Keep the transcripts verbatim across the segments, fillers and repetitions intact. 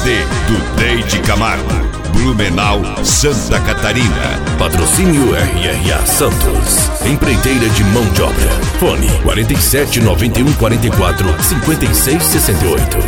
D do Deide Camargo, Blumenau, Santa Catarina. Patrocínio R R A Santos, empreiteira de mão de obra. Fone quarenta e sete, noventa e um, quarenta e quatro, cinquenta e seis, sessenta e oito.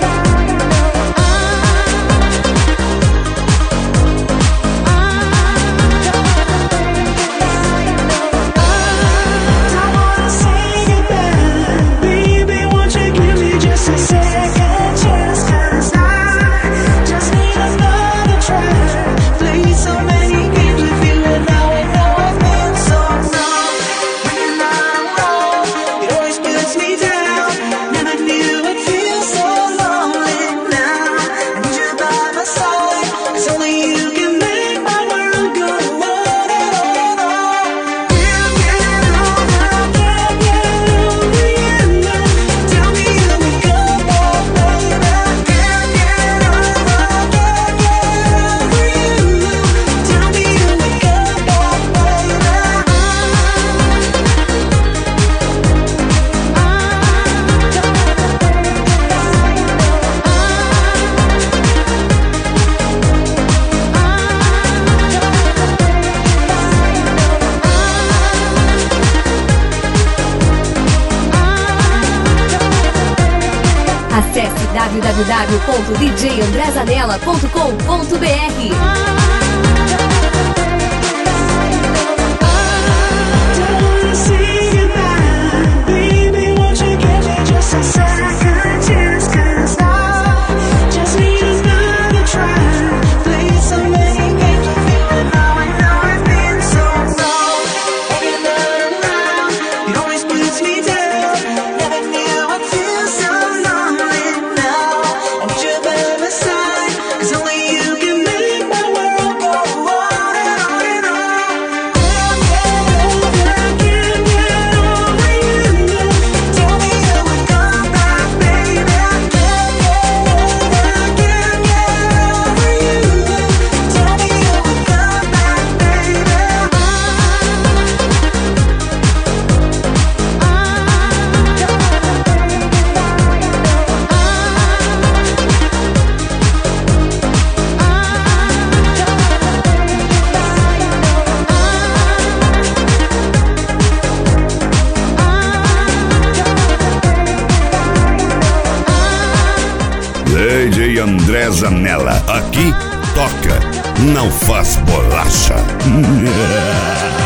Acesse w w w ponto d j andré zanella ponto com ponto b r. D J André Zanella, aqui toca, não faz bolacha.